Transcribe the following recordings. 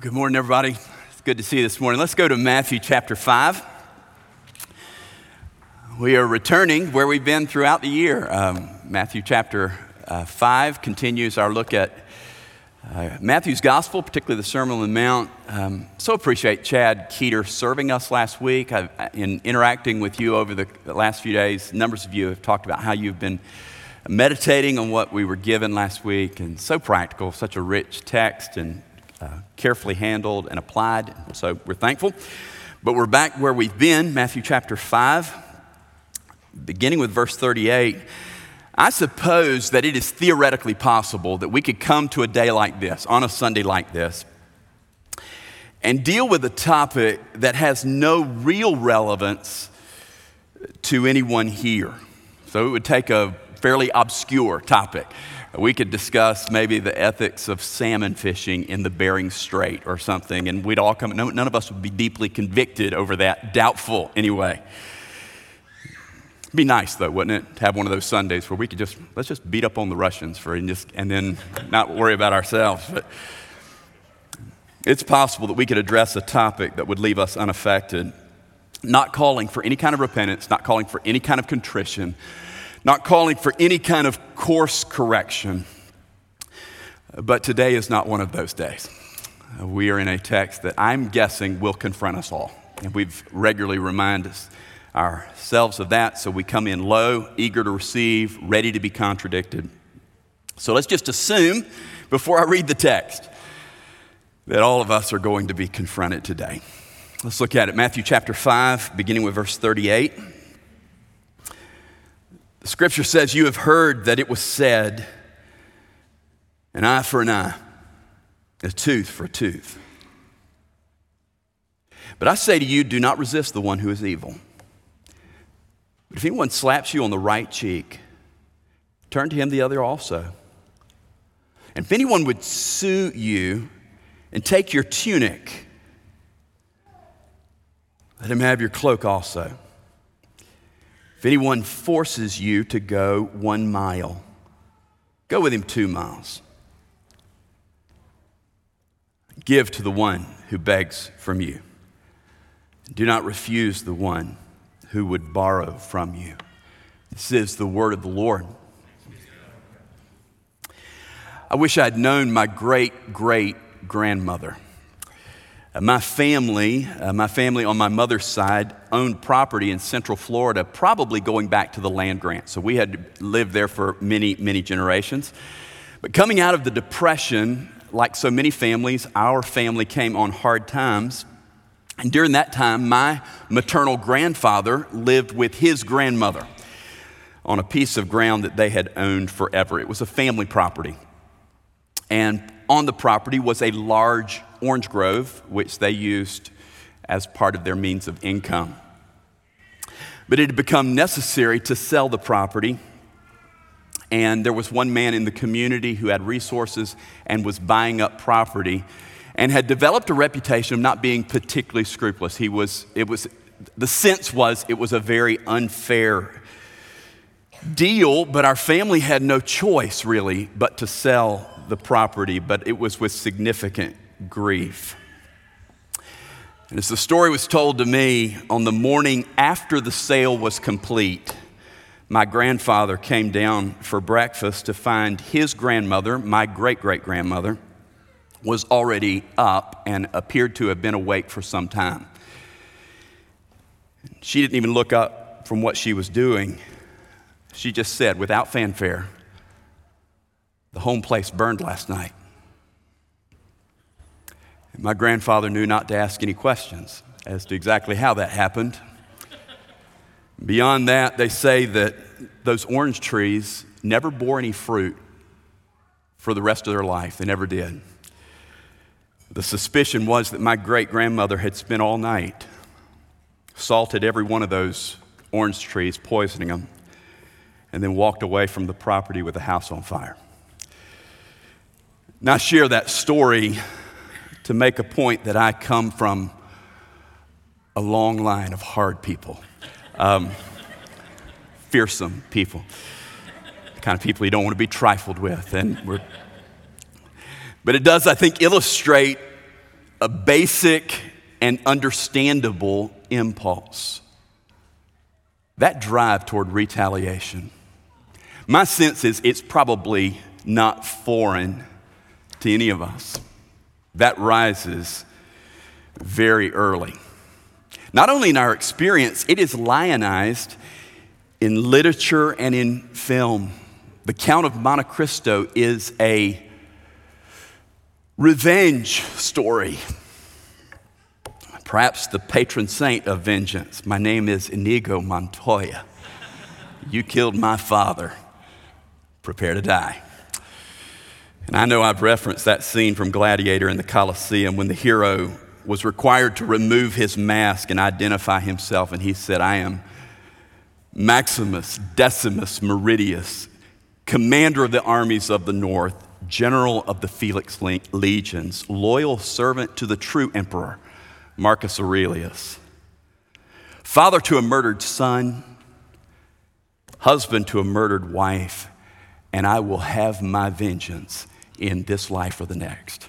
Good morning, everybody. It's good to see you this morning. Let's go to Matthew chapter 5. We are returning where we've been throughout the year. Matthew chapter 5 continues our look at Matthew's gospel, particularly the Sermon on the Mount. So appreciate Chad Keeter serving us last week. In interacting with you over the last few days, numbers of you have talked about how you've been meditating on what we were given last week, and so practical, such a rich text, and carefully handled and applied. So we're thankful. But we're back where we've been, Matthew chapter 5, beginning with verse 38. I suppose that it is theoretically possible that we could come to a day like this, on a Sunday like this, and deal with a topic that has no real relevance to anyone here. So it would take a fairly obscure topic. We could discuss maybe the ethics of salmon fishing in the Bering Strait or something, and we'd all come, none of us would be deeply convicted over that, doubtful anyway. It'd be nice though, wouldn't it, to have one of those Sundays where we could let's just beat up on the Russians and then not worry about ourselves. But it's possible that we could address a topic that would leave us unaffected, not calling for any kind of repentance, not calling for any kind of contrition, not calling for any kind of course correction. But today is not one of those days. We are in a text that I'm guessing will confront us all. And we've regularly reminded ourselves of that, so we come in low, eager to receive, ready to be contradicted. So let's just assume, before I read the text, that all of us are going to be confronted today. Let's look at it. Matthew chapter 5, beginning with verse 38. The scripture says, "You have heard that it was said, an eye for an eye, a tooth for a tooth. But I say to you, do not resist the one who is evil. But if anyone slaps you on the right cheek, turn to him the other also. And if anyone would sue you and take your tunic, let him have your cloak also. If anyone forces you to go 1 mile, go with him 2 miles. Give to the one who begs from you. Do not refuse the one who would borrow from you." This is the word of the Lord. I wish I'd known my great-great-grandmother. My family on my mother's side owned property in Central Florida, probably going back to the land grant. So we had lived there for many, many generations. But coming out of the Depression, like so many families, our family came on hard times. And during that time, my maternal grandfather lived with his grandmother on a piece of ground that they had owned forever. It was a family property. And on the property was a large orange grove, which they used as part of their means of income. But it had become necessary to sell the property, and there was one man in the community who had resources and was buying up property and had developed a reputation of not being particularly scrupulous. The sense was it was a very unfair deal, but our family had no choice really but to sell the property, but it was with significant grief. And as the story was told to me, on the morning after the sale was complete, my grandfather came down for breakfast to find his grandmother, my great-great-grandmother, was already up and appeared to have been awake for some time. She didn't even look up from what she was doing. She just said, without fanfare, "The home place burned last night." And my grandfather knew not to ask any questions as to exactly how that happened. Beyond that, they say that those orange trees never bore any fruit for the rest of their life. They never did. The suspicion was that my great-grandmother had spent all night, salted every one of those orange trees, poisoning them, and then walked away from the property with the house on fire. Now, I share that story to make a point that I come from a long line of hard people, fearsome people, the kind of people you don't want to be trifled with. But it does, I think, illustrate a basic and understandable impulse. That drive toward retaliation. My sense is it's probably not foreign to any of us. That rises very early. Not only in our experience, it is lionized in literature and in film. The Count of Monte Cristo is a revenge story. Perhaps the patron saint of vengeance. My name is Inigo Montoya. You killed my father. Prepare to die. And I know I've referenced that scene from Gladiator in the Colosseum when the hero was required to remove his mask and identify himself, and he said, I am Maximus Decimus Meridius, commander of the armies of the north, general of the Felix legions, loyal servant to the true emperor, Marcus Aurelius, father to a murdered son, husband to a murdered wife, and I will have my vengeance in this life or the next.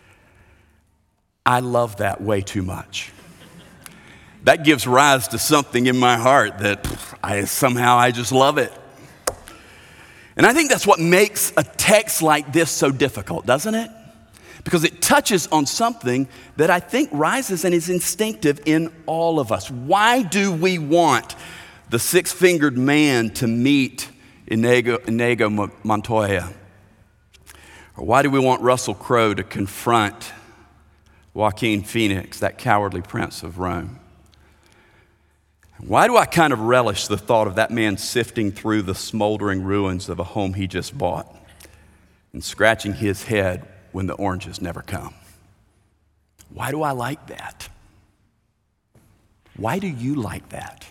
I love that way too much. That gives rise to something in my heart that I just love it. And I think that's what makes a text like this so difficult, doesn't it? Because it touches on something that I think rises and is instinctive in all of us. Why do we want the six-fingered man to meet Inigo Montoya? Or why do we want Russell Crowe to confront Joaquin Phoenix, that cowardly prince of Rome? Why do I kind of relish the thought of that man sifting through the smoldering ruins of a home he just bought and scratching his head when the oranges never come? Why do I like that? Why do you like that?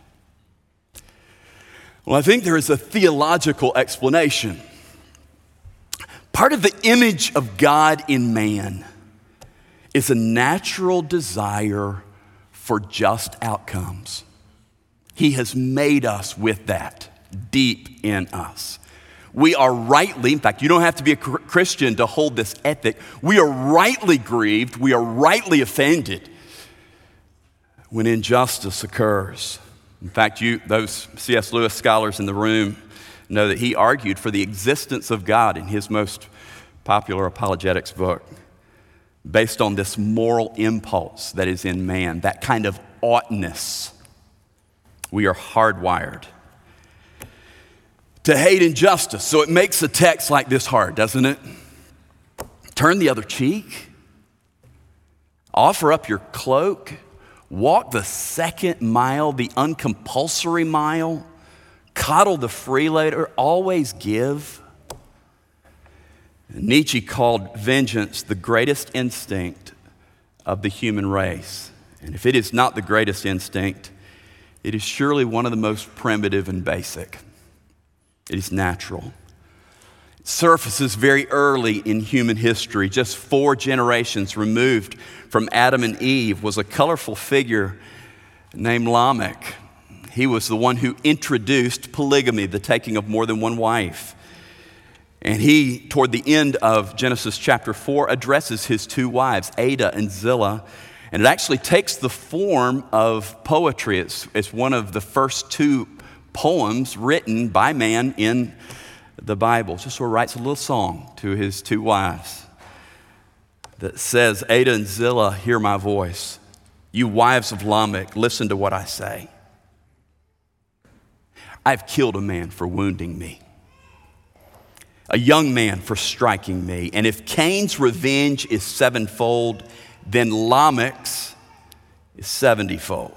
Well, I think there is a theological explanation. Part of the image of God in man is a natural desire for just outcomes. He has made us with that deep in us. We are rightly, in fact, you don't have to be a Christian to hold this ethic. We are rightly grieved, we are rightly offended when injustice occurs. In fact, those C.S. Lewis scholars in the room know that he argued for the existence of God in his most popular apologetics book, based on this moral impulse that is in man, that kind of oughtness. We are hardwired to hate injustice. So it makes a text like this hard, doesn't it? Turn the other cheek, offer up your cloak, walk the second mile, the uncompulsory mile, coddle the freeloader, always give. Nietzsche called vengeance the greatest instinct of the human race. And if it is not the greatest instinct, it is surely one of the most primitive and basic. It is natural. It surfaces very early in human history. Just 4 generations removed from Adam and Eve was a colorful figure named Lamech. He was the one who introduced polygamy, the taking of more than one wife. And he, toward the end of Genesis chapter 4, addresses his 2 wives, Adah and Zillah. And it actually takes the form of poetry. It's one of the first 2 poems written by man in the Bible. Just sort of writes a little song to his 2 wives that says, Adah and Zillah, hear my voice. You wives of Lamech, listen to what I say. I've killed a man for wounding me, a young man for striking me. And if Cain's revenge is 7-fold, then Lamech's is 70-fold.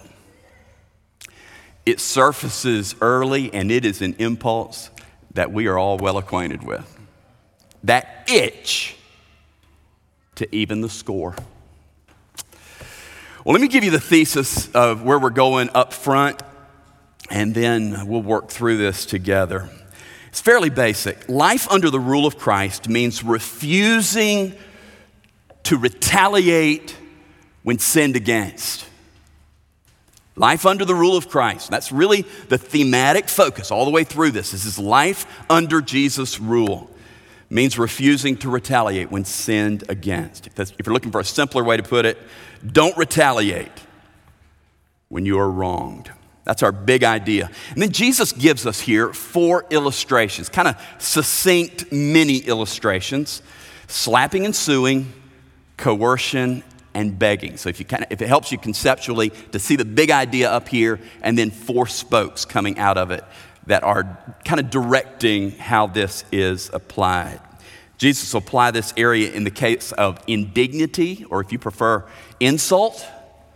It surfaces early, and it is an impulse that we are all well acquainted with. That itch to even the score. Well, let me give you the thesis of where we're going up front, and then we'll work through this together. It's fairly basic. Life under the rule of Christ means refusing to retaliate when sinned against. Life under the rule of Christ. That's really the thematic focus all the way through this. This is life under Jesus' rule. means refusing to retaliate when sinned against. If you're looking for a simpler way to put it, don't retaliate when you are wronged. That's our big idea. And then Jesus gives us here 4 illustrations, kind of succinct mini illustrations: slapping and suing, coercion, and begging. So if it helps you conceptually to see the big idea up here, and then 4 spokes coming out of it that are kind of directing how this is applied. Jesus will apply this area in the case of indignity, or if you prefer, insult,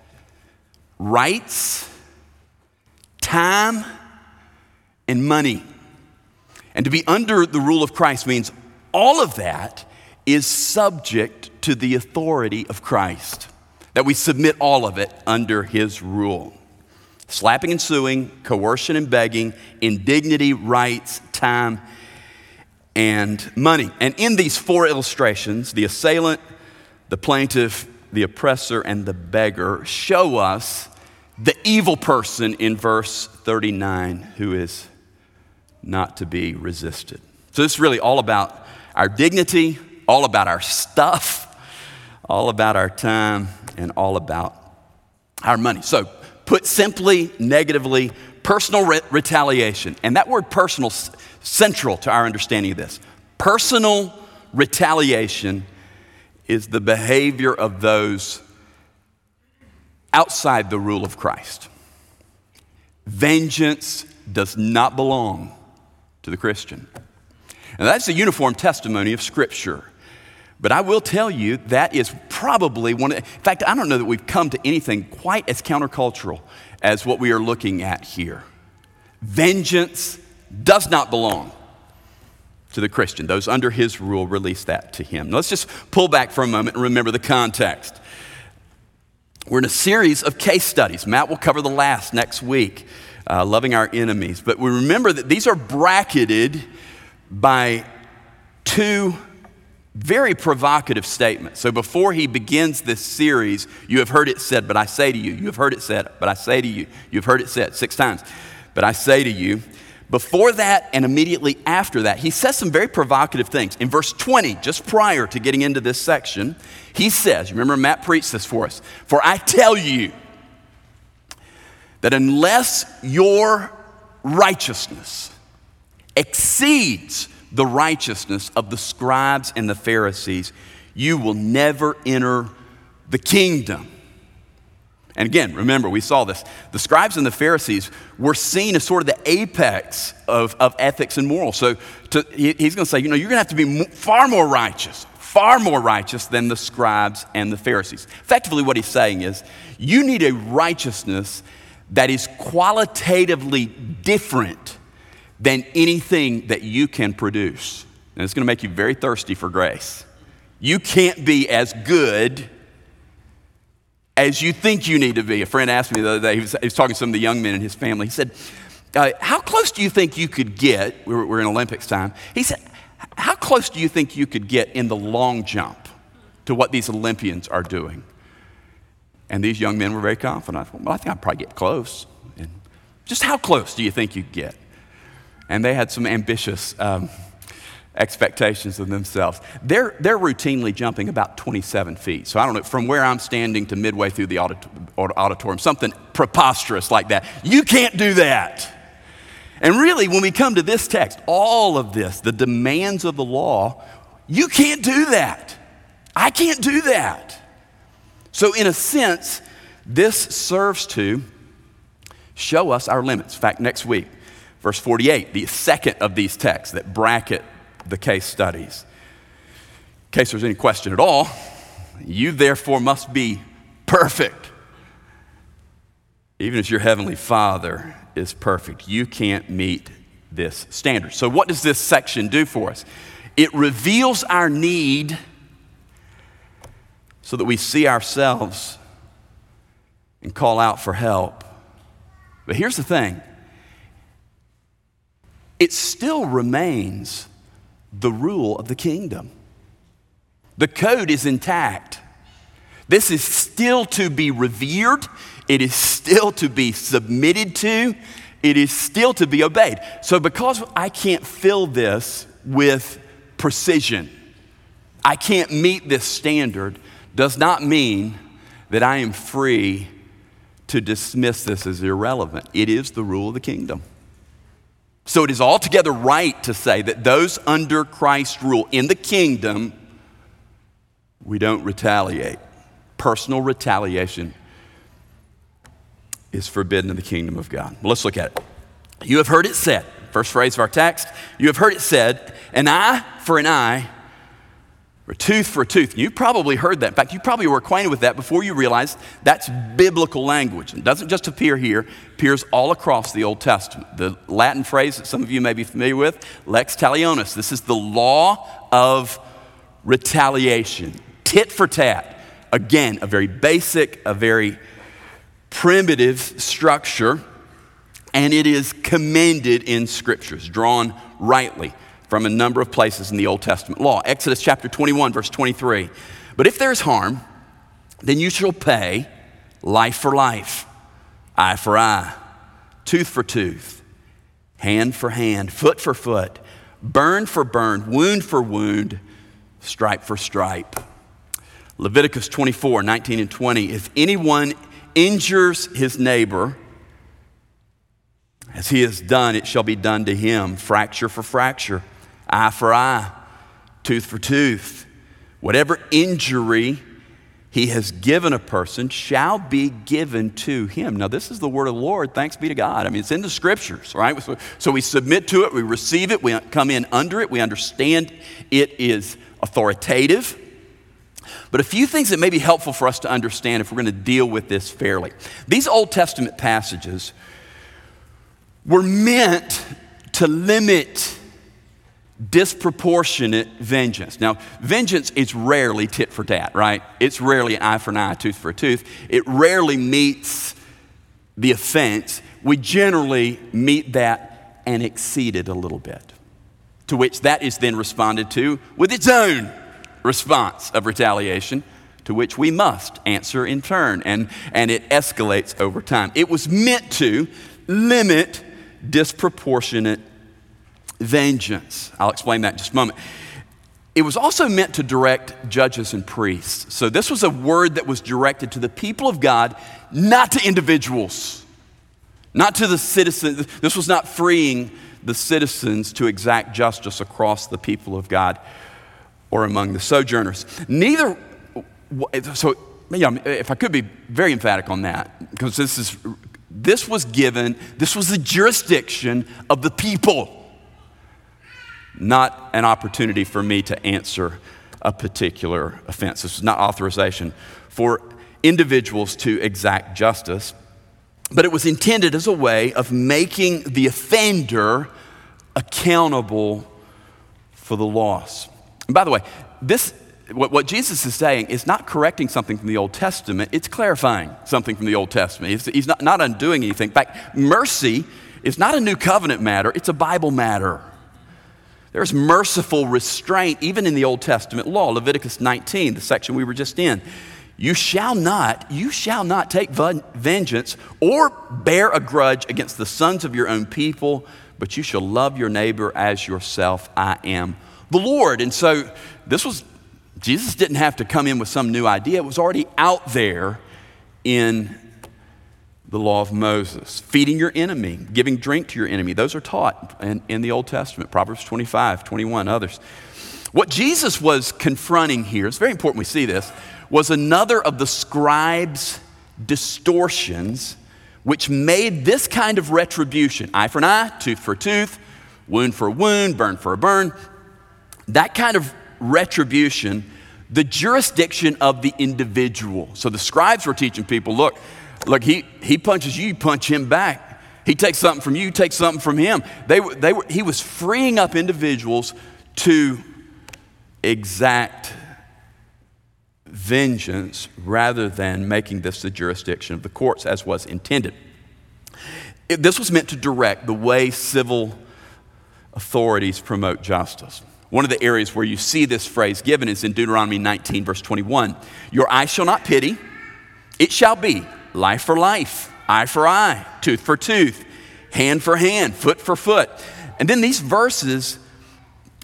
rights, time, and money. And to be under the rule of Christ means all of that is subject to the authority of Christ, that we submit all of it under his rule. Slapping and suing, coercion and begging, indignity, rights, time, and money. And in these 4 illustrations, the assailant, the plaintiff, the oppressor, and the beggar show us the evil person in verse 39 who is not to be resisted. So this is really all about our dignity, all about our stuff, all about our time, and all about our money. So put simply, negatively, personal retaliation. And that word personal is central to our understanding of this. Personal retaliation is the behavior of those outside the rule of Christ. Vengeance does not belong to the Christian. And that's a uniform testimony of Scripture. But I will tell you that is probably in fact, I don't know that we've come to anything quite as countercultural as what we are looking at here. Vengeance does not belong to the Christian. Those under his rule, release that to him. Now, let's just pull back for a moment and remember the context. We're in a series of case studies. Matt will cover the last next week, loving our enemies. But we remember that these are bracketed by 2 very provocative statements. So before he begins this series, you have heard it said, but I say to you. You have heard it said, but I say to you. You've heard it said 6 times, but I say to you. Before that and immediately after that, he says some very provocative things. In verse 20, just prior to getting into this section, he says, remember Matt preached this for us, "For I tell you that unless your righteousness exceeds the righteousness of the scribes and the Pharisees, you will never enter the kingdom." And again, remember, we saw this. The scribes and the Pharisees were seen as sort of the apex of ethics and morals. So he's going to say, you're going to have to be far more righteous than the scribes and the Pharisees. Effectively, what he's saying is, you need a righteousness that is qualitatively different than anything that you can produce. And it's going to make you very thirsty for grace. You can't be as good as you think you need to be. A friend asked me the other day, he was talking to some of the young men in his family. He said, how close do you think you could get, we're in Olympics time, he said, how close do you think you could get in the long jump to what these Olympians are doing? And these young men were very confident. I thought, well, I think I'd probably get close. And just how close do you think you'd get? And they had some ambitious expectations of themselves. They're routinely jumping about 27 feet. So I don't know, from where I'm standing to midway through the auditorium, something preposterous like that. You can't do that. And really, when we come to this text, all of this, the demands of the law, you can't do that. I can't do that. So in a sense, this serves to show us our limits. In fact, next week, verse 48, the second of these texts that bracket the case studies. In case there's any question at all, you therefore must be perfect, even as your heavenly Father is perfect. You can't meet this standard. So what does this section do for us? It reveals our need so that we see ourselves and call out for help. But here's the thing. It still remains the rule of the kingdom. The code is intact. This is still to be revered. It is still to be submitted to. It is still to be obeyed. So because I can't fill this with precision. I can't meet this standard does not mean that I am free to dismiss this as irrelevant. It is the rule of the kingdom. So it is altogether right to say that those under Christ's rule in the kingdom, we don't retaliate. Personal retaliation is forbidden in the kingdom of God. Well, let's look at it. You have heard it said, first phrase of our text, you have heard it said, an eye for an eye, or tooth for a tooth. You probably heard that. In fact, you probably were acquainted with that before you realized that's biblical language. It doesn't just appear here, it appears all across the Old Testament. The Latin phrase that some of you may be familiar with, lex talionis. This is the law of retaliation, tit for tat. Again, a very basic, a very primitive structure, and it is commended in scriptures, drawn rightly from a number of places in the Old Testament law. Exodus chapter 21, verse 23. But if there is harm, then you shall pay life for life, eye for eye, tooth for tooth, hand for hand, foot for foot, burn for burn, wound for wound, stripe for stripe. Leviticus 24, 19 and 20. If anyone injures his neighbor, as he has done, it shall be done to him, fracture for fracture, eye for eye, tooth for tooth. Whatever injury he has given a person shall be given to him. Now, this is the word of the Lord. Thanks be to God. I mean, it's in the scriptures, right? So we submit to it, we receive it, we come in under it, we understand it is authoritative. But a few things that may be helpful for us to understand if we're going to deal with this fairly. These Old Testament passages were meant to limit disproportionate vengeance. Now, vengeance is rarely tit for tat, right? It's rarely eye for an eye, tooth for a tooth. It rarely meets the offense. We generally meet that and exceed it a little bit, to which that is then responded to with its own response of retaliation, to which we must answer in turn, and it escalates over time. It was meant to limit disproportionate vengeance. I'll explain that in just a moment. It was also meant to direct judges and priests. So this was a word that was directed to the people of God, not to individuals, not to the citizens. This was not freeing the citizens to exact justice across the people of God or among the sojourners. So if I could be very emphatic on that, because this was the jurisdiction of the people, not an opportunity for me to answer a particular offense. This is not authorization for individuals to exact justice, but it was intended as a way of making the offender accountable for the loss. And by the way, what Jesus is saying is not correcting something from the Old Testament, it's clarifying something from the Old Testament. He's not undoing anything. In fact, mercy is not a new covenant matter, it's a Bible matter. There's merciful restraint even in the Old Testament law. Leviticus 19, the section we were just in. You shall not take vengeance or bear a grudge against the sons of your own people, but you shall love your neighbor as yourself. I am the Lord. And so Jesus didn't have to come in with some new idea. It was already out there in the law of Moses. Feeding your enemy, giving drink to your enemy. Those are taught in the Old Testament, Proverbs 25, 21, others. What Jesus was confronting here, it's very important we see this, was another of the scribes' distortions which made this kind of retribution, eye for an eye, tooth for a tooth, wound for a wound, burn for a burn, that kind of retribution, the jurisdiction of the individual. So the scribes were teaching people, look, he punches you, you punch him back. He takes something from you, you take something from him. He was freeing up individuals to exact vengeance rather than making this the jurisdiction of the courts as was intended. This was meant to direct the way civil authorities promote justice. One of the areas where you see this phrase given is in Deuteronomy 19, verse 21. Your eye shall not pity, it shall be life for life, eye for eye, tooth for tooth, hand for hand, foot for foot. And then these verses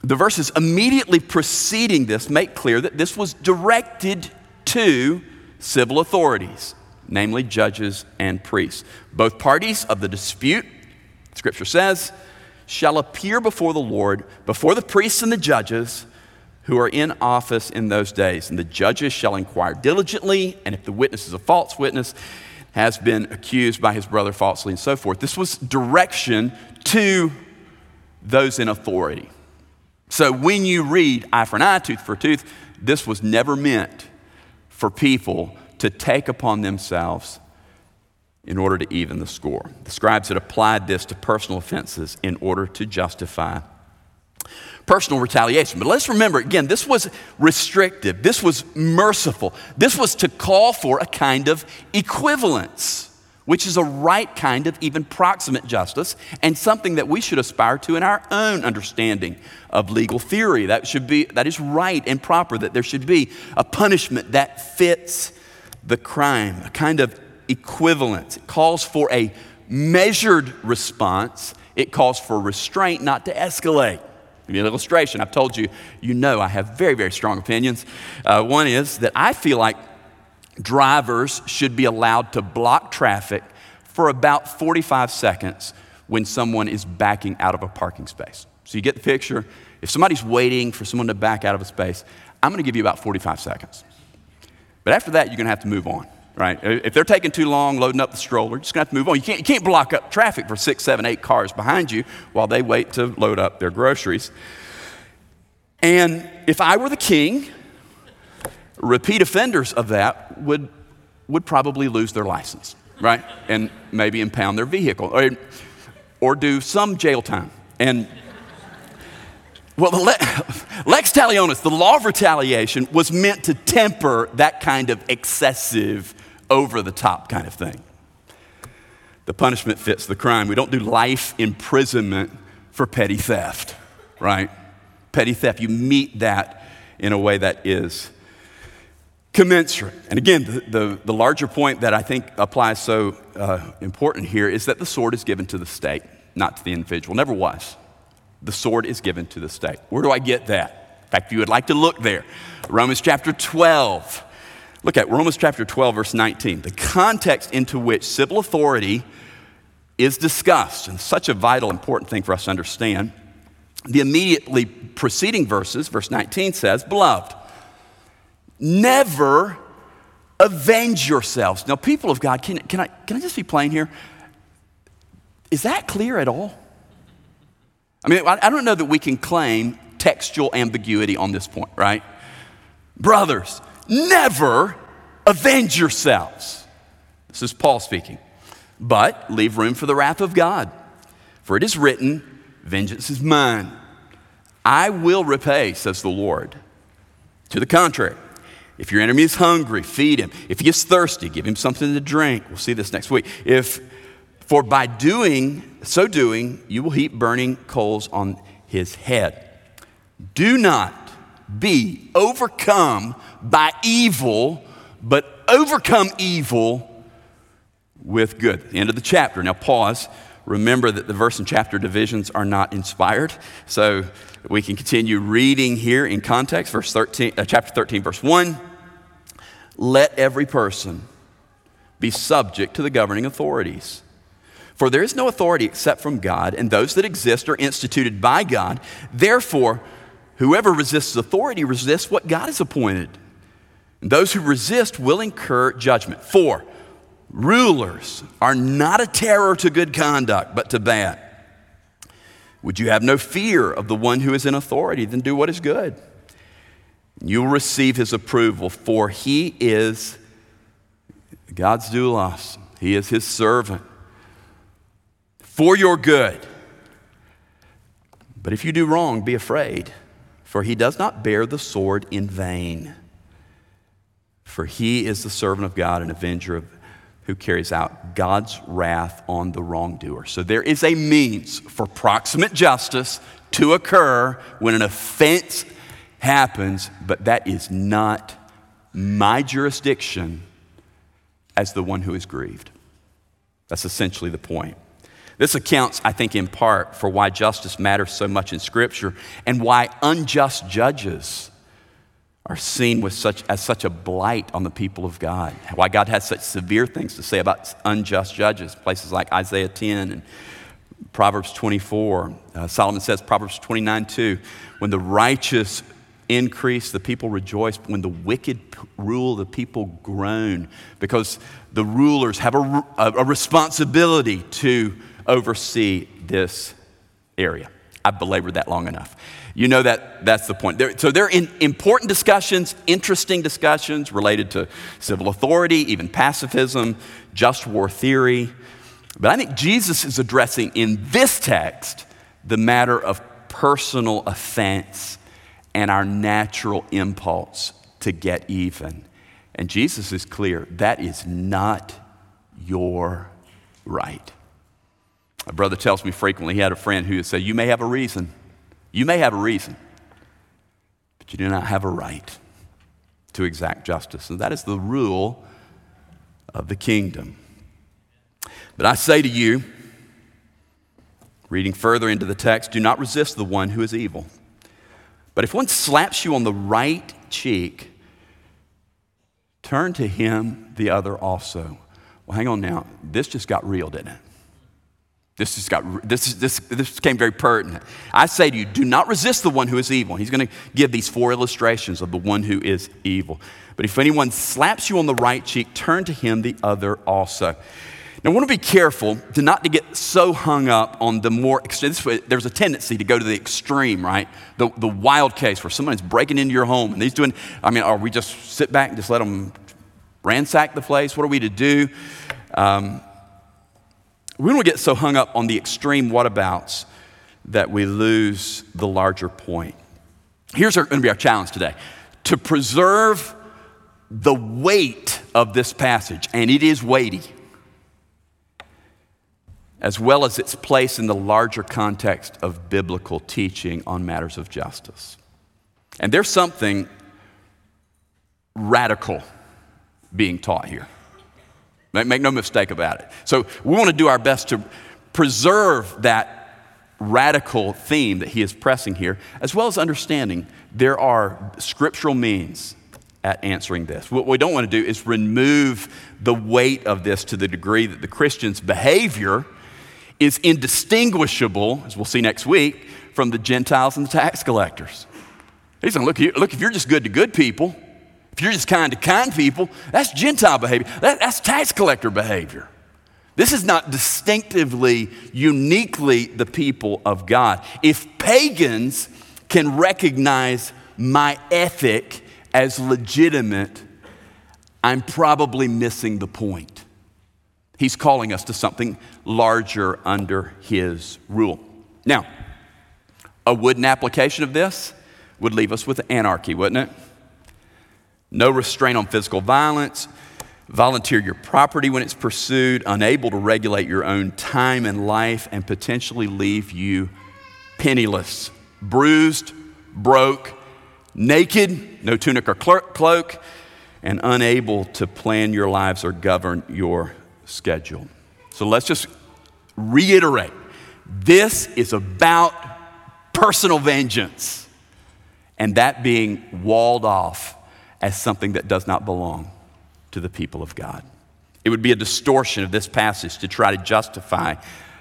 The verses immediately preceding this make clear that this was directed to civil authorities, namely judges and priests. Both parties of the dispute, Scripture says, shall appear before the Lord, before the priests and the judges who are in office in those days. And the judges shall inquire diligently, and if the witness is a false witness, has been accused by his brother falsely, and so forth. This was direction to those in authority. So when you read eye for an eye, tooth for a tooth, this was never meant for people to take upon themselves in order to even the score. The scribes had applied this to personal offenses in order to justify personal retaliation. But let's remember, again, this was restrictive. This was merciful. This was to call for a kind of equivalence, which is a right kind of even proximate justice and something that we should aspire to in our own understanding of legal theory. That is right and proper, that there should be a punishment that fits the crime, a kind of equivalence. It calls for a measured response. It calls for restraint, not to escalate. Give you an illustration. I've told you, I have very, very strong opinions. One is that I feel like drivers should be allowed to block traffic for about 45 seconds when someone is backing out of a parking space. So you get the picture. If somebody's waiting for someone to back out of a space, I'm going to give you about 45 seconds. But after that, you're going to have to move on, right? If they're taking too long loading up the stroller, you're just going to have to move on. You can't block up traffic for 6, 7, 8 cars behind you while they wait to load up their groceries. And if I were the king, repeat offenders of that would probably lose their license, right? And maybe impound their vehicle or do some jail time. And well, lex talionis, the law of retaliation, was meant to temper that kind of excessive, over-the-top kind of thing. The punishment fits the crime. We don't do life imprisonment for petty theft, right? Petty theft, you meet that in a way that is commensurate. And again, the larger point that I think applies so important here is that the sword is given to the state, not to the individual. Never was. The sword is given to the state. Where do I get that? In fact, if you would like to look there, Romans chapter 12. Look at Romans chapter 12, verse 19. The context into which civil authority is discussed, and such a vital, important thing for us to understand. The immediately preceding verses, verse 19 says, "Beloved, never avenge yourselves." Now, people of God, can I just be plain here? Is that clear at all? I mean, I don't know that we can claim textual ambiguity on this point, right? Brothers, never avenge yourselves. This is Paul speaking. But leave room for the wrath of God. For it is written, "Vengeance is mine. I will repay," says the Lord. To the contrary, if your enemy is hungry, feed him. If he is thirsty, give him something to drink. We'll see this next week. For by so doing, you will heap burning coals on his head. Do not be overcome by evil, but overcome evil with good. At the end of the chapter. Now pause. Remember that the verse and chapter divisions are not inspired. So we can continue reading here in context. Chapter 13, verse 1. Let every person be subject to the governing authorities. For there is no authority except from God, and those that exist are instituted by God. Therefore, whoever resists authority resists what God has appointed. And those who resist will incur judgment. For rulers are not a terror to good conduct, but to bad. Would you have no fear of the one who is in authority? Then do what is good. You will receive his approval, for he is God's doulos. He is his servant. For your good. But if you do wrong, be afraid, for he does not bear the sword in vain. For he is the servant of God, an avenger who carries out God's wrath on the wrongdoer. So there is a means for proximate justice to occur when an offense happens, but that is not my jurisdiction as the one who is grieved. That's essentially the point. This accounts, I think, in part for why justice matters so much in Scripture and why unjust judges are seen as such a blight on the people of God. Why God has such severe things to say about unjust judges. Places like Isaiah 10 and Proverbs 24. Solomon says, Proverbs 29:2, when the righteous increase, the people rejoice. When the wicked rule, the people groan, because the rulers have a responsibility to oversee this area. I've belabored that long enough. You know that's the point. So they're in important discussions, interesting discussions related to civil authority, even pacifism, just war theory. But I think Jesus is addressing in this text the matter of personal offense and our natural impulse to get even. And Jesus is clear, that is not your right. A brother tells me frequently, he had a friend who would say, you may have a reason, but you do not have a right to exact justice. And that is the rule of the kingdom. But I say to you, reading further into the text, do not resist the one who is evil. But if one slaps you on the right cheek, turn to him the other also. Well, hang on now. This just got real, didn't it? This became very pertinent. I say to you, do not resist the one who is evil. He's going to give these 4 illustrations of the one who is evil. But if anyone slaps you on the right cheek, turn to him the other also. Now, I want to be careful not to get so hung up on the more extreme. There's a tendency to go to the extreme, right? The wild case where someone's breaking into your home and he's doing, are we just sit back and just let them ransack the place? What are we to do? We don't get so hung up on the extreme whatabouts that we lose the larger point. Here's going to be our challenge today. To preserve the weight of this passage, and it is weighty, as well as its place in the larger context of biblical teaching on matters of justice. And there's something radical being taught here. Make no mistake about it. So we want to do our best to preserve that radical theme that he is pressing here, as well as understanding there are scriptural means at answering this. What we don't want to do is remove the weight of this to the degree that the Christian's behavior is indistinguishable, as we'll see next week, from the Gentiles and the tax collectors. He's saying, look, if you're just good to good people, if you're just kind to kind people, that's Gentile behavior. That's tax collector behavior. This is not distinctively, uniquely the people of God. If pagans can recognize my ethic as legitimate, I'm probably missing the point. He's calling us to something larger under his rule. Now, a wooden application of this would leave us with anarchy, wouldn't it? No restraint on physical violence, volunteer your property when it's pursued, unable to regulate your own time and life, and potentially leave you penniless, bruised, broke, naked, no tunic or cloak, and unable to plan your lives or govern your schedule. So let's just reiterate. This is about personal vengeance, and that being walled off as something that does not belong to the people of God. It would be a distortion of this passage to try to justify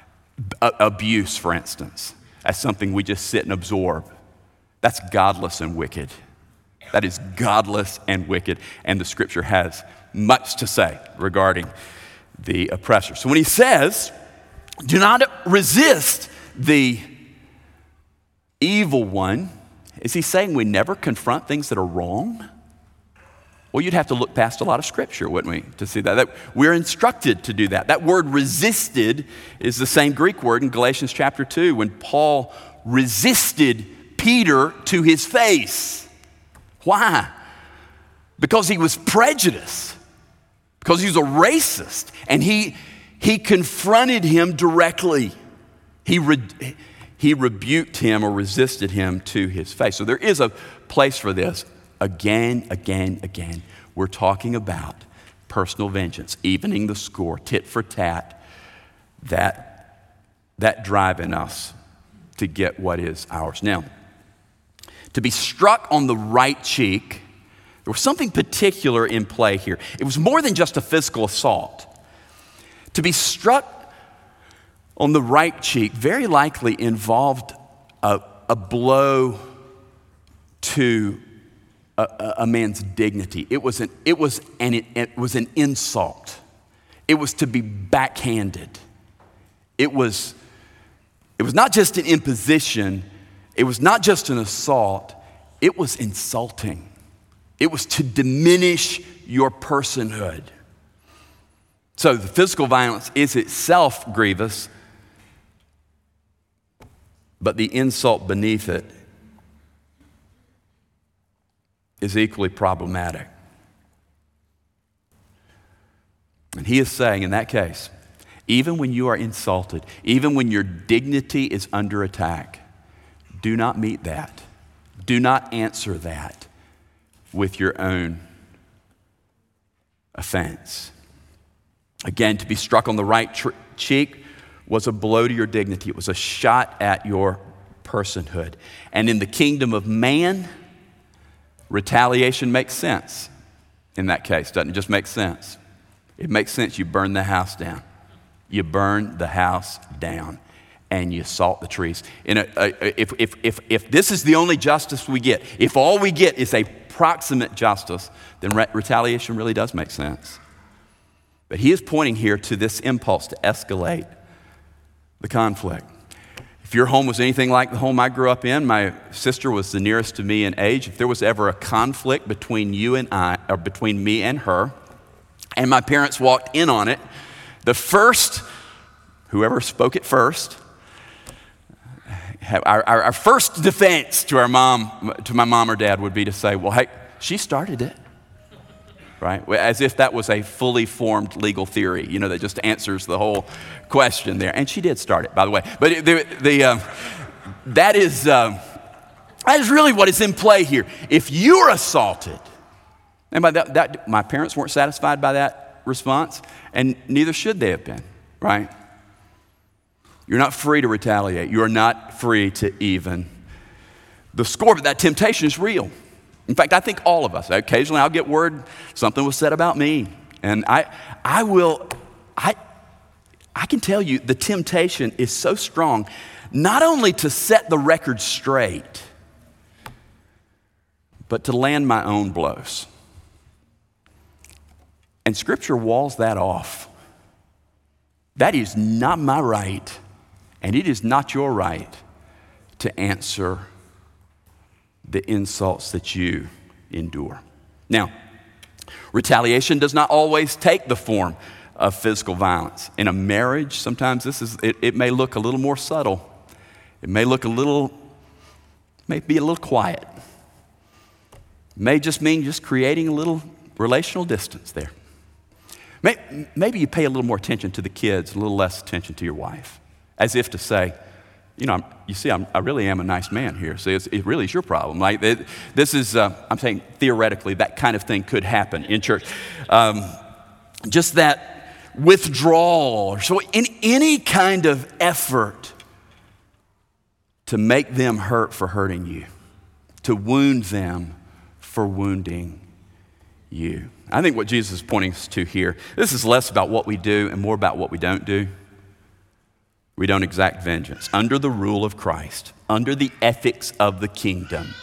abuse, for instance, as something we just sit and absorb. That's godless and wicked. That is godless and wicked, and the scripture has much to say regarding the oppressor. So when he says, do not resist the evil one, is he saying we never confront things that are wrong? Well, you'd have to look past a lot of scripture, wouldn't we, to see that we're instructed to do that. That word resisted is the same Greek word in Galatians chapter 2 when Paul resisted Peter to his face. Why? Because he was prejudiced, because he was a racist, and he confronted him directly. He rebuked him or resisted him to his face. So there is a place for this. Again, we're talking about personal vengeance, evening the score, tit for tat. That that drive in us to get what is ours. Now, to be struck on the right cheek, there was something particular in play here. It was more than just a physical assault. To be struck on the right cheek very likely involved a blow to a man's dignity. It was an insult. It was to be backhanded. It was not just an imposition. It was not just an assault. It was insulting. It was to diminish your personhood. So the physical violence is itself grievous, but the insult beneath it is equally problematic. And he is saying in that case, even when you are insulted, even when your dignity is under attack, do not meet that. Do not answer that with your own offense. Again, to be struck on the right cheek was a blow to your dignity. It was a shot at your personhood. And in the kingdom of man, retaliation makes sense in that case, doesn't it? Just make sense. It makes sense. You burn the house down. You burn the house down and you salt the trees. If this is the only justice we get, if all we get is a proximate justice, then retaliation really does make sense. But he is pointing here to this impulse to escalate the conflict. If your home was anything like the home I grew up in, my sister was the nearest to me in age. If there was ever a conflict between you and I, or between me and her, and my parents walked in on it, whoever spoke it first, our first defense to my mom or dad would be to say, well, hey, she started it, right? As if that was a fully formed legal theory, that just answers the whole question there. And she did start it, by the way. But that is really what is in play here. If you're assaulted, and by that my parents weren't satisfied by that response, and neither should they have been, right? You're not free to retaliate. You are not free to even the score, but that temptation is real. In fact, I think all of us, occasionally I'll get word something was said about me, and I can tell you the temptation is so strong, not only to set the record straight, but to land my own blows. And Scripture walls that off. That is not my right, and it is not your right to answer the insults that you endure. Now, retaliation does not always take the form of physical violence. In a marriage, sometimes it may look a little more subtle. It may be a little quiet. It may just mean just creating a little relational distance there. Maybe you pay a little more attention to the kids, a little less attention to your wife, as if to say, I really am a nice man here. So it really is your problem. Like I'm saying theoretically that kind of thing could happen in church. Just that withdrawal. So in any kind of effort to make them hurt for hurting you, to wound them for wounding you. I think what Jesus is pointing us to here, this is less about what we do and more about what we don't do. We don't exact vengeance. Under the rule of Christ, under the ethics of the kingdom,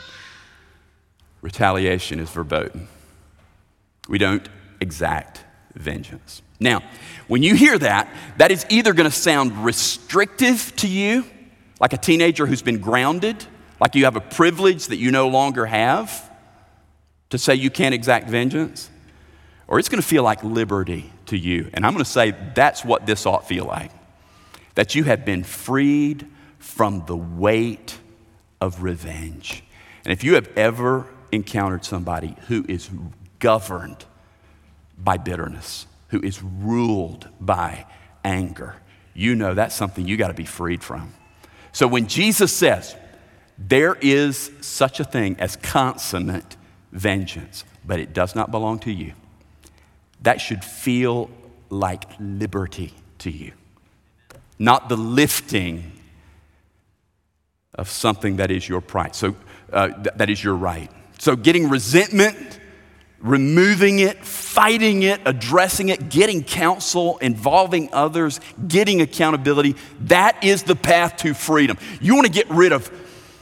retaliation is verboten. We don't exact vengeance. Now, when you hear that, that is either going to sound restrictive to you, like a teenager who's been grounded, like you have a privilege that you no longer have to say you can't exact vengeance, or it's going to feel like liberty to you. And I'm going to say that's what this ought to feel like. That you have been freed from the weight of revenge. And if you have ever encountered somebody who is governed by bitterness, who is ruled by anger, you know that's something you got to be freed from. So when Jesus says, there is such a thing as consummate vengeance, but it does not belong to you, that should feel like liberty to you. not the lifting of something that is your pride. So that is your right. So getting resentment, removing it, fighting it, addressing it, getting counsel, involving others, getting accountability, that is the path to freedom. You want to get rid of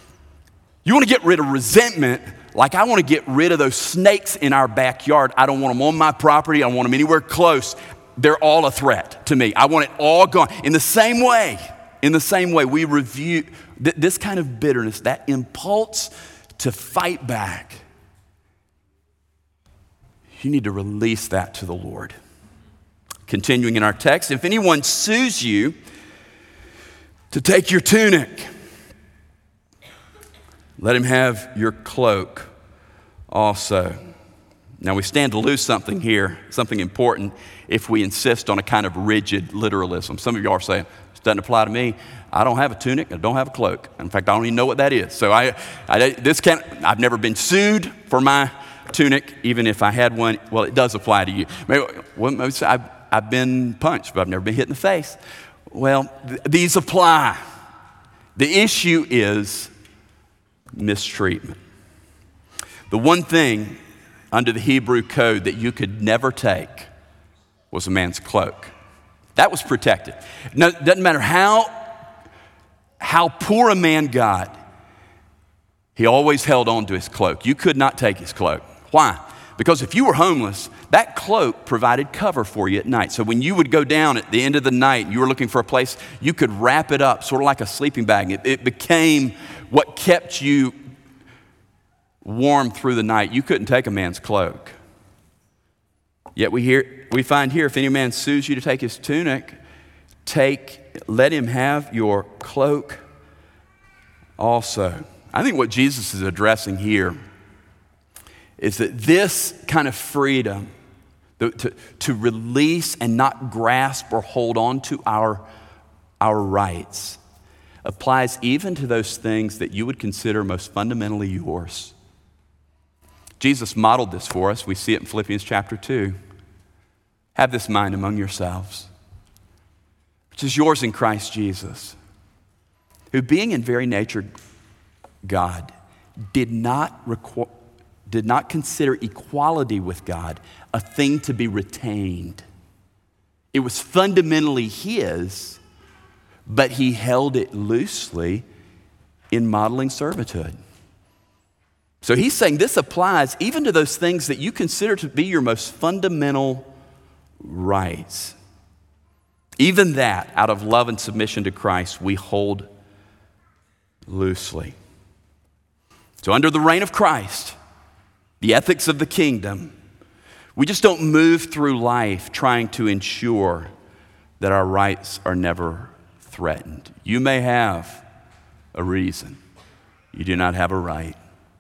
resentment, like I want to get rid of those snakes in our backyard. I don't want them on my property. I don't want them anywhere close. They're all a threat to me. I want it all gone. In the same way, we review this kind of bitterness, that impulse to fight back. You need to release that to the Lord. Continuing in our text, if anyone sues you to take your tunic, let him have your cloak also. Now we stand to lose something here, something important, if we insist on a kind of rigid literalism. Some of you are saying, this doesn't apply to me. I don't have a tunic, I don't have a cloak. In fact, I don't even know what that is. So I've never been sued for my tunic, even if I had one. Well, it does apply to you. Maybe I've been punched, but I've never been hit in the face. Well, these apply. The issue is mistreatment. The one thing under the Hebrew code that you could never take was a man's cloak. That was protected. No, it doesn't matter how poor a man got, he always held on to his cloak. You could not take his cloak. Why? Because if you were homeless, that cloak provided cover for you at night. So when you would go down at the end of the night and you were looking for a place, you could wrap it up, sort of like a sleeping bag. It became what kept you warm through the night. You couldn't take a man's cloak. Yet we find here, if any man sues you to take his tunic, let him have your cloak also. I think what Jesus is addressing here is that this kind of freedom to release and not grasp or hold on to our rights applies even to those things that you would consider most fundamentally yours. Jesus modeled this for us. We see it in Philippians chapter 2. Have this mind among yourselves, which is yours in Christ Jesus, who being in very nature God, did not consider equality with God a thing to be retained. It was fundamentally his, but he held it loosely in modeling servanthood. So he's saying this applies even to those things that you consider to be your most fundamental rights. Even that, out of love and submission to Christ, we hold loosely. So under the reign of Christ, the ethics of the kingdom, we just don't move through life trying to ensure that our rights are never threatened. You may have a reason. You do not have a right.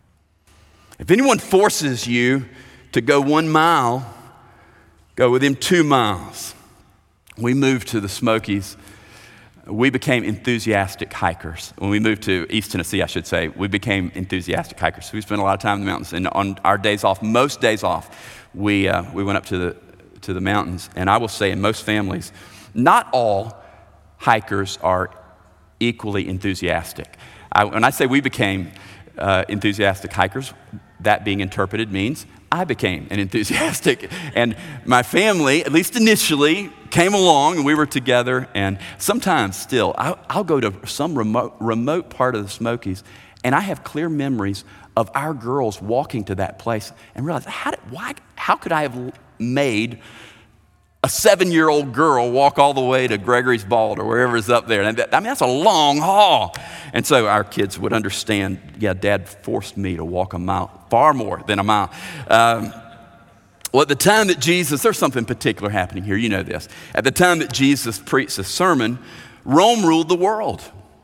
If anyone forces you to go 1 mile, go with him 2 miles. We moved to the Smokies. We became enthusiastic hikers. When we moved to East Tennessee, I should say, we became enthusiastic hikers. So we spent a lot of time in the mountains. And on our days off, most days off, we went up to the mountains. And I will say in most families, not all hikers are equally enthusiastic. When I say we became enthusiastic hikers, that being interpreted means I became an enthusiastic. And my family, at least initially, came along and we were together. And sometimes still, I'll go to some remote part of the Smokies and I have clear memories of our girls walking to that place and realize, how could I have made a 7-year-old girl walk all the way to Gregory's Bald or wherever it's up there? And that's a long haul. And so our kids would understand, yeah, Dad forced me to walk a mile, far more than a mile. Well, at the time that Jesus, there's something particular happening here, you know this. At the time that Jesus preached a sermon, Rome ruled the world.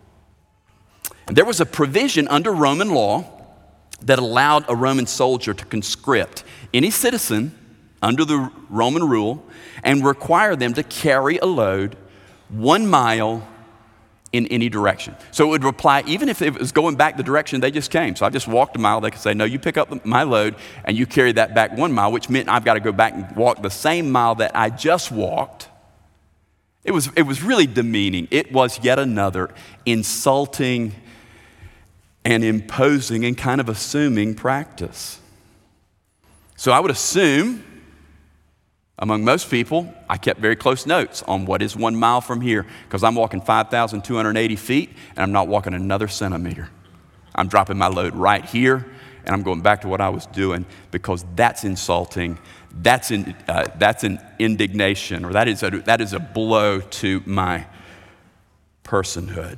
And there was a provision under Roman law that allowed a Roman soldier to conscript any citizen under the Roman rule and require them to carry a load 1 mile in any direction. So it would apply even if it was going back the direction they just came. So I just walked a mile, they could say, no, you pick up my load and you carry that back 1 mile, which meant I've got to go back and walk the same mile that I just walked It was really demeaning. It was yet another insulting and imposing and kind of assuming practice. So I would assume, among most people, I kept very close notes on what is 1 mile from here, because I'm walking 5,280 feet and I'm not walking another centimeter. I'm dropping my load right here and I'm going back to what I was doing, because that's insulting. That's an indignation, or that is a blow to my personhood.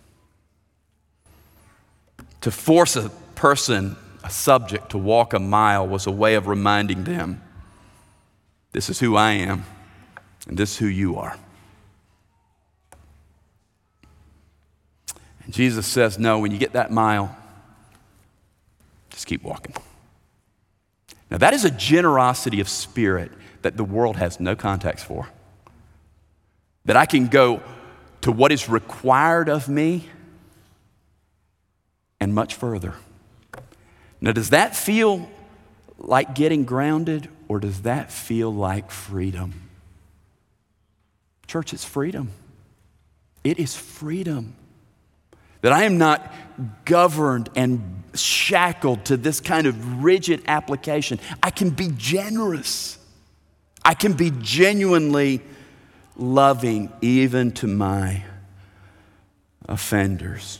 To force a person, a subject, to walk a mile was a way of reminding them, this is who I am, and this is who you are. And Jesus says, no, when you get that mile, just keep walking. Now, that is a generosity of spirit that the world has no context for. That I can go to what is required of me and much further. Now, does that feel like getting grounded, or does that feel like freedom? Church, it's freedom. It is freedom. That I am not governed and shackled to this kind of rigid application. I can be generous. I can be genuinely loving even to my offenders.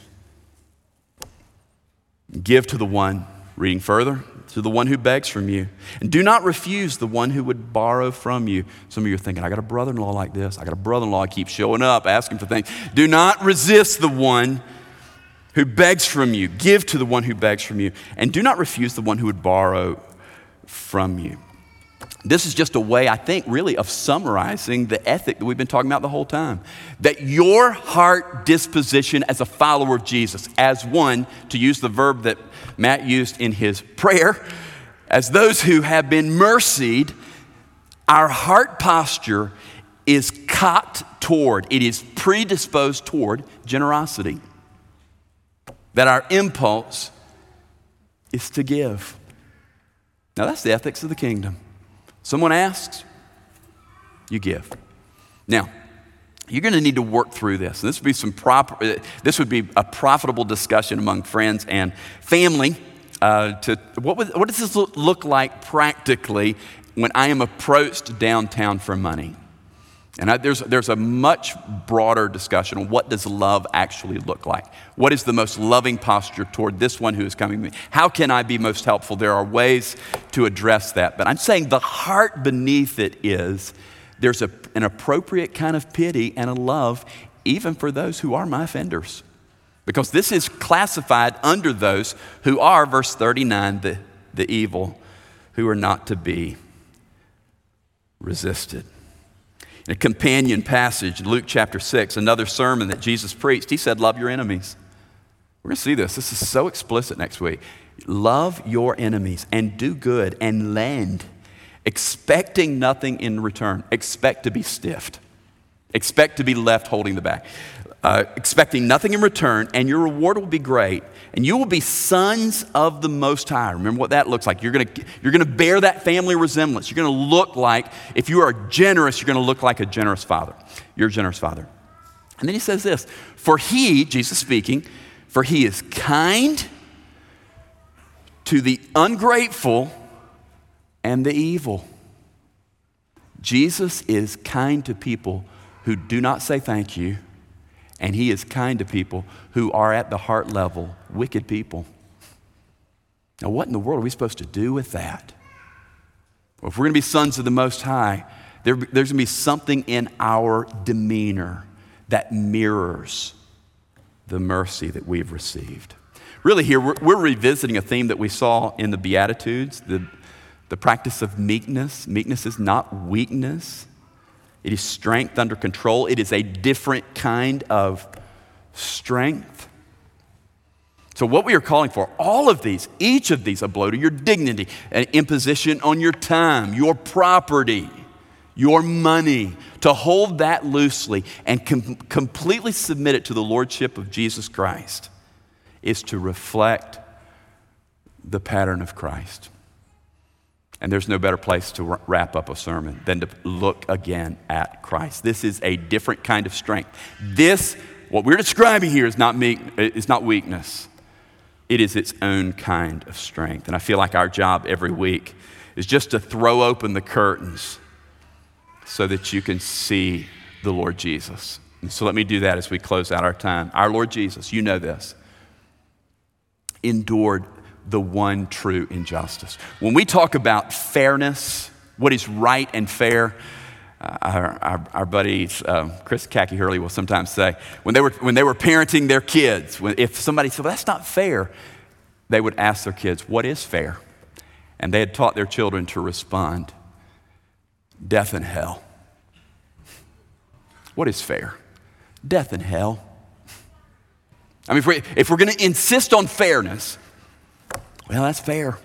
Give to the one, reading further, to the one who begs from you. And do not refuse the one who would borrow from you. Some of you are thinking, I got a brother-in-law like this. I got a brother-in-law who keeps showing up, asking for things. Do not resist the one who begs from you. Give to the one who begs from you. And do not refuse the one who would borrow from you. This is just a way, I think, really of summarizing the ethic that we've been talking about the whole time. That your heart disposition as a follower of Jesus, as one, to use the verb that Matt used in his prayer, as those who have been mercied, our heart posture is cocked toward, it is predisposed toward generosity. That our impulse is to give. Now that's the ethics of the kingdom. Someone asks, you give. Now, you're going to need to work through this. And this would be a profitable discussion among friends and family. What does this look like practically when I am approached downtown for money? And there's a much broader discussion on what does love actually look like? What is the most loving posture toward this one who is coming to me? How can I be most helpful? There are ways to address that. But I'm saying the heart beneath it is there's an appropriate kind of pity and a love even for those who are my offenders. Because this is classified under those who are, verse 39, the evil, who are not to be resisted. In a companion passage, Luke chapter 6, another sermon that Jesus preached, he said, love your enemies. We're going to see this. This is so explicit next week. Love your enemies and do good and lend, expecting nothing in return. Expect to be stiffed. Expect to be left holding the bag. Expecting nothing in return, and your reward will be great. And you will be sons of the Most High. Remember what that looks like. You're going to bear that family resemblance. You're going to look like, if you are generous, you're going to look like a generous father. You're a generous father. And then he says this, for he, Jesus speaking, for he is kind to the ungrateful and the evil. Jesus is kind to people who do not say thank you. And he is kind to people who are at the heart level wicked people. Now, what in the world are we supposed to do with that? Well, if we're going to be sons of the Most High, there's going to be something in our demeanor that mirrors the mercy that we've received. Really here, we're revisiting a theme that we saw in the Beatitudes, the practice of meekness. Meekness is not weakness. It is strength under control. It is a different kind of strength. So what we are calling for, all of these, each of these, a blow to your dignity, an imposition on your time, your property, your money, to hold that loosely and completely submit it to the lordship of Jesus Christ, is to reflect the pattern of Christ. And there's no better place to wrap up a sermon than to look again at Christ. This is a different kind of strength. What we're describing here is not weakness. It is its own kind of strength. And I feel like our job every week is just to throw open the curtains so that you can see the Lord Jesus. And so let me do that as we close out our time. Our Lord Jesus, you know this, endured the one true injustice. When we talk about fairness, what is right and fair, our buddies, Chris Kaki Hurley will sometimes say, when they were parenting their kids, if somebody said, well, that's not fair, they would ask their kids, what is fair? And they had taught their children to respond, death and hell. What is fair? Death and hell. I mean, if we're going to insist on fairness, well, that's fair.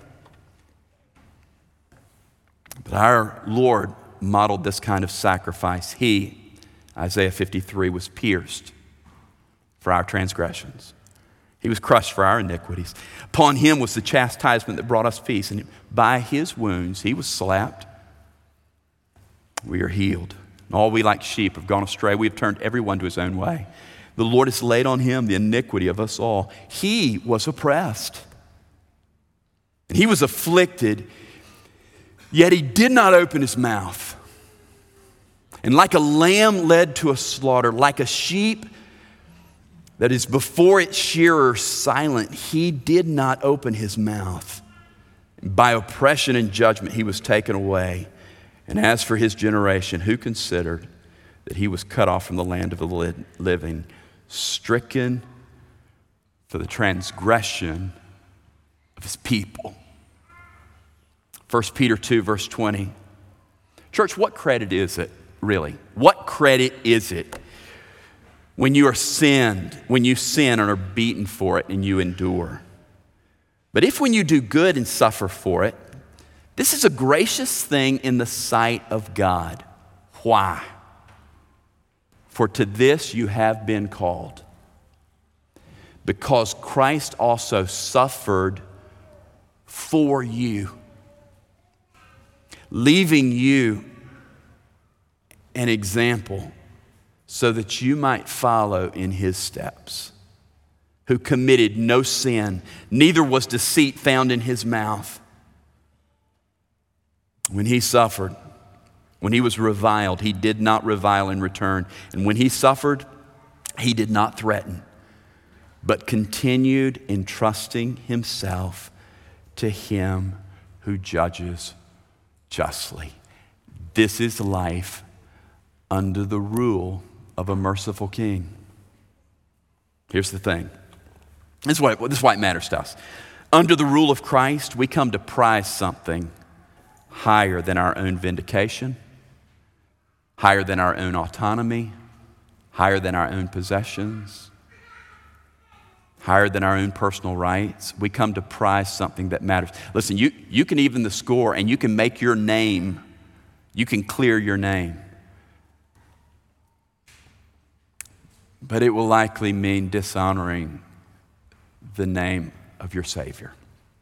But our Lord modeled this kind of sacrifice. He, Isaiah 53, was pierced for our transgressions. He was crushed for our iniquities. Upon him was the chastisement that brought us peace. And by his wounds, he was slapped. We are healed. And all we like sheep have gone astray. We have turned everyone to his own way. The Lord has laid on him the iniquity of us all. He was oppressed. And he was afflicted, yet he did not open his mouth. And like a lamb led to a slaughter, like a sheep that is before its shearer silent, he did not open his mouth. By oppression and judgment he was taken away. And as for his generation, who considered that he was cut off from the land of the living, stricken for the transgression of his people. 1 Peter 2, verse 20. Church, what credit is it, really? What credit is it when you sin and are beaten for it and you endure? But if when you do good and suffer for it, this is a gracious thing in the sight of God. Why? For to this you have been called, because Christ also suffered for you, leaving you an example so that you might follow in his steps, who committed no sin, neither was deceit found in his mouth. When he suffered, when he was reviled, he did not revile in return. And when he suffered, he did not threaten, but continued entrusting himself to him who judges justly. This is life under the rule of a merciful king. Here's the thing. This is why it matters to us. Under the rule of Christ, we come to prize something higher than our own vindication, higher than our own autonomy, higher than our own possessions, higher than our own personal rights. We come to prize something that matters. Listen, you can even the score and you can make your name, you can clear your name. But it will likely mean dishonoring the name of your Savior.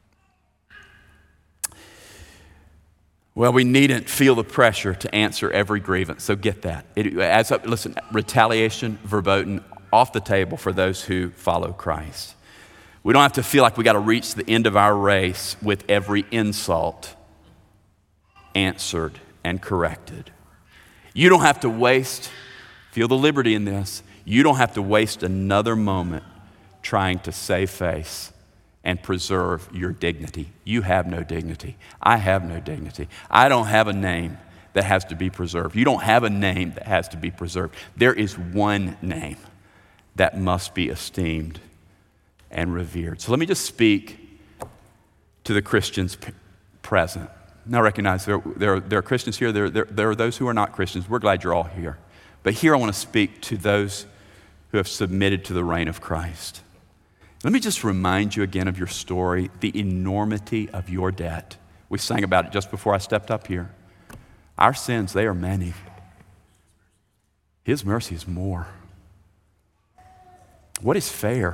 Well, we needn't feel the pressure to answer every grievance, so get that. Listen, retaliation, verboten, off the table for those who follow Christ. We don't have to feel like we got to reach the end of our race with every insult answered and corrected. You don't have to feel the liberty in this, you don't have to waste another moment trying to save face and preserve your dignity. You have no dignity. I have no dignity. I don't have a name that has to be preserved. You don't have a name that has to be preserved. There is one name that must be esteemed and revered. So let me just speak to the Christians present. Now recognize there are Christians here, there are those who are not Christians. We're glad you're all here. But here I want to speak to those who have submitted to the reign of Christ. Let me just remind you again of your story, the enormity of your debt. We sang about it just before I stepped up here. Our sins, they are many. His mercy is more. What is fair?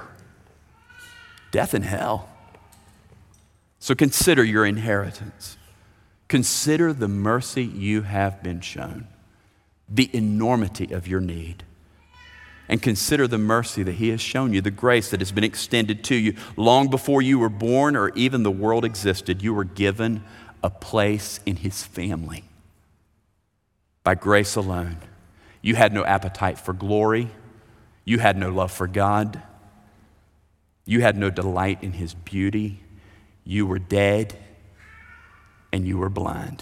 Death and hell. So consider your inheritance. Consider the mercy you have been shown, the enormity of your need. And consider the mercy that he has shown you, the grace that has been extended to you. Long before you were born or even the world existed, you were given a place in his family. By grace alone. You had no appetite for glory. You had no love for God. You had no delight in his beauty. You were dead and you were blind.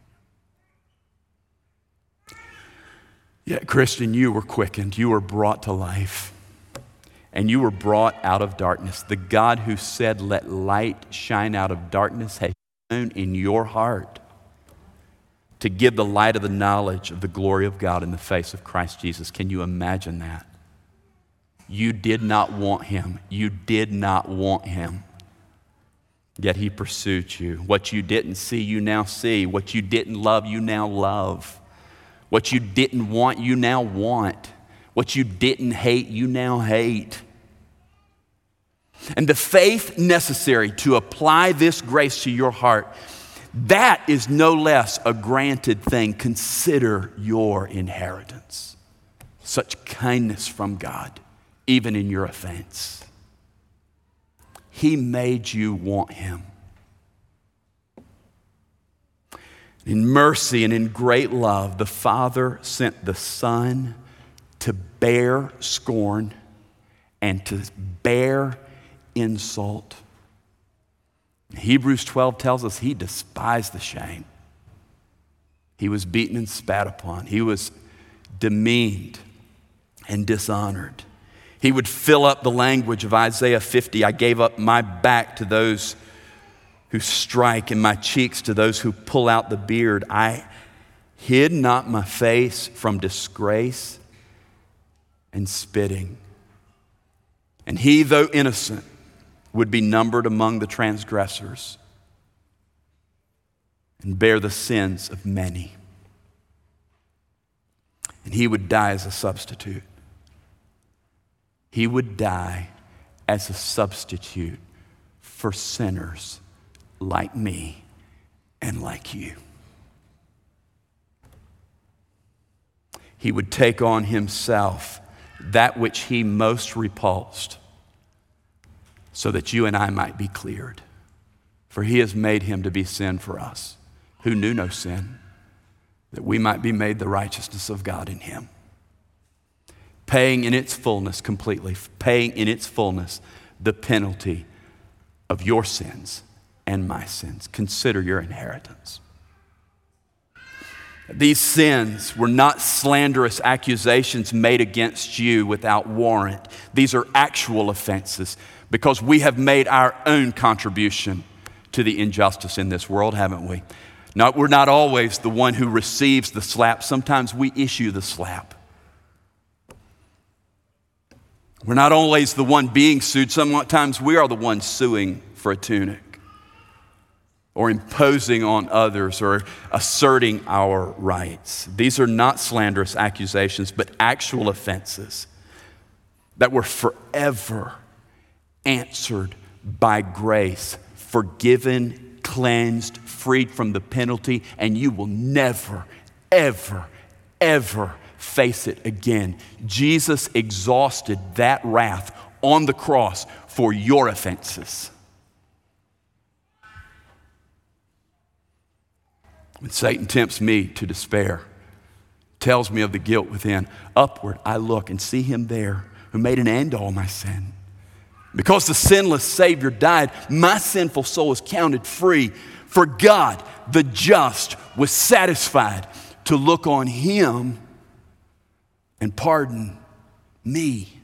Yet, Christian, you were quickened. You were brought to life. And you were brought out of darkness. The God who said, "Let light shine out of darkness," has shone in your heart to give the light of the knowledge of the glory of God in the face of Christ Jesus. Can you imagine that? You did not want him. You did not want him. Yet he pursued you. What you didn't see, you now see. What you didn't love, you now love. What you didn't want, you now want. What you didn't hate, you now hate. And the faith necessary to apply this grace to your heart, that is no less a granted thing. Consider your inheritance. Such kindness from God, even in your offense. He made you want him. In mercy and in great love, the Father sent the Son to bear scorn and to bear insult. Hebrews 12 tells us he despised the shame. He was beaten and spat upon. He was demeaned and dishonored. He would fill up the language of Isaiah 50. I gave up my back to those who strike and my cheeks to those who pull out the beard. I hid not my face from disgrace and spitting. And he, though innocent, would be numbered among the transgressors and bear the sins of many. And he would die as a substitute. He would die as a substitute for sinners like me and like you. He would take on himself that which he most repulsed so that you and I might be cleared. For he has made him to be sin for us, who knew no sin, that we might be made the righteousness of God in him. Paying in its fullness completely, paying in its fullness the penalty of your sins and my sins. Consider your inheritance. These sins were not slanderous accusations made against you without warrant. These are actual offenses because we have made our own contribution to the injustice in this world, haven't we? No, we're not always the one who receives the slap. Sometimes we issue the slap. We're not always the one being sued. Sometimes we are the ones suing for a tunic or imposing on others or asserting our rights. These are not slanderous accusations, but actual offenses that were forever answered by grace, forgiven, cleansed, freed from the penalty, and you will never, ever, ever face it again. Jesus exhausted that wrath on the cross for your offenses. When Satan tempts me to despair, tells me of the guilt within, upward I look and see him there who made an end to all my sin. Because the sinless Savior died, my sinful soul is counted free. For God, the just, was satisfied to look on him and pardon me.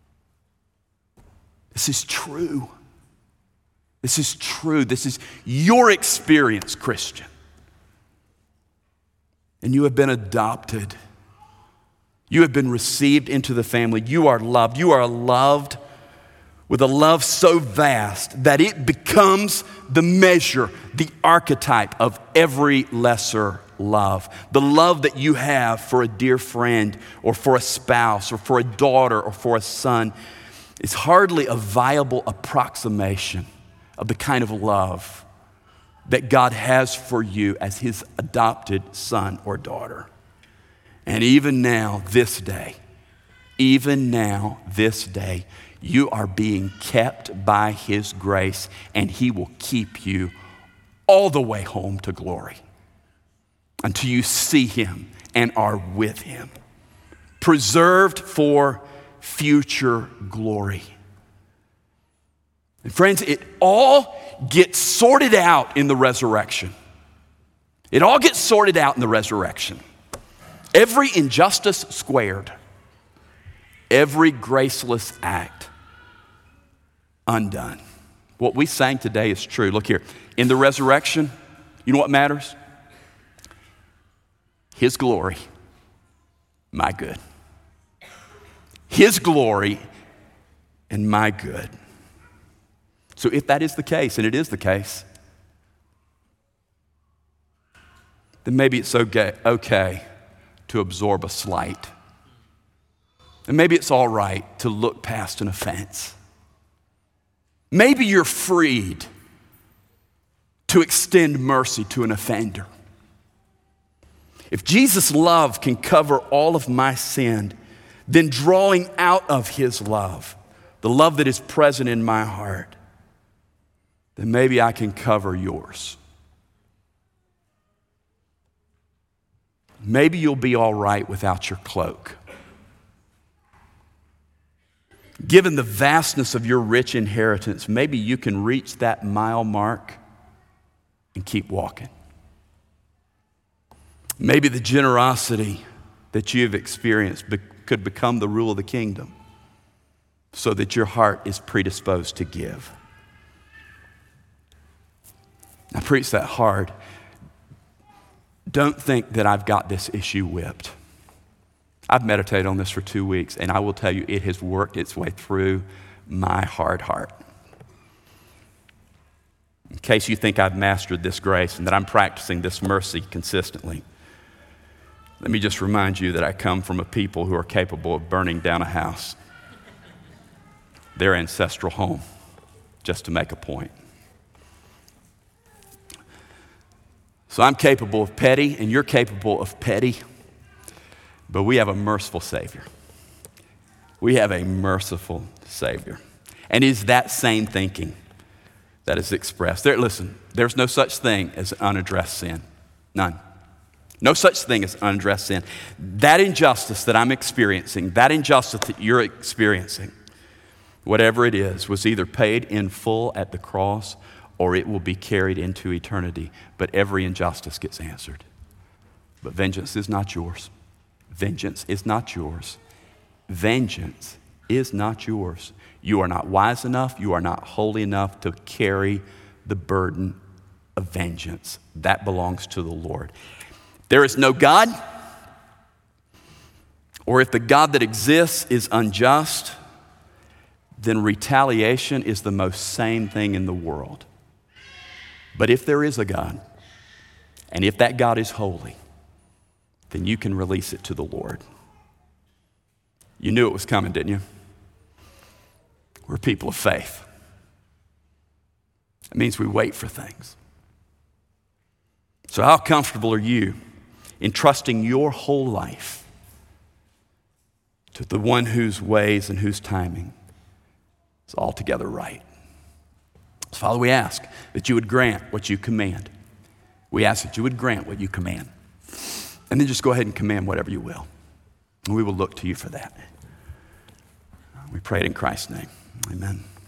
This is true. This is true. This is your experience, Christian. And you have been adopted. You have been received into the family. You are loved. You are loved with a love so vast that it becomes the measure, the archetype of every lesser love. The love that you have for a dear friend or for a spouse or for a daughter or for a son is hardly a viable approximation of the kind of love that God has for you as his adopted son or daughter. And even now, this day, you are being kept by his grace, and he will keep you all the way home to glory until you see him and are with him, preserved for future glory. And friends, it all gets sorted out in the resurrection. It all gets sorted out in the resurrection. Every injustice squared, every graceless act undone. What we sang today is true. Look here, in the resurrection, you know what matters? His glory, my good. His glory and my good. So if that is the case, and it is the case, then maybe it's okay to absorb a slight. And maybe it's all right to look past an offense. Maybe you're freed to extend mercy to an offender. If Jesus' love can cover all of my sin, then drawing out of his love, the love that is present in my heart, then maybe I can cover yours. Maybe you'll be all right without your cloak. Given the vastness of your rich inheritance, maybe you can reach that mile mark and keep walking. Maybe the generosity that you've experienced could become the rule of the kingdom so that your heart is predisposed to give. I preach that hard. Don't think that I've got this issue whipped. I've meditated on this for 2 weeks, and I will tell you, it has worked its way through my hard heart. In case you think I've mastered this grace and that I'm practicing this mercy consistently, let me just remind you that I come from a people who are capable of burning down a house, their ancestral home, just to make a point. So I'm capable of petty, and you're capable of petty, but we have a merciful Savior. We have a merciful Savior. And it's that same thinking that is expressed. Listen, there's no such thing as unaddressed sin. None. No such thing as unaddressed sin. That injustice that I'm experiencing, that injustice that you're experiencing, whatever it is, was either paid in full at the cross or it will be carried into eternity. But every injustice gets answered. But vengeance is not yours. Vengeance is not yours. Vengeance is not yours. You are not wise enough, you are not holy enough to carry the burden of vengeance. That belongs to the Lord. There is no God, or if the God that exists is unjust, then retaliation is the most sane thing in the world. But if there is a God, and if that God is holy, then you can release it to the Lord. You knew it was coming, didn't you? We're people of faith. It means we wait for things. So how comfortable are you in trusting your whole life to the one whose ways and whose timing is altogether right? So Father, we ask that you would grant what you command. We ask that you would grant what you command. And then just go ahead and command whatever you will. And we will look to you for that. We pray it in Christ's name. Amen.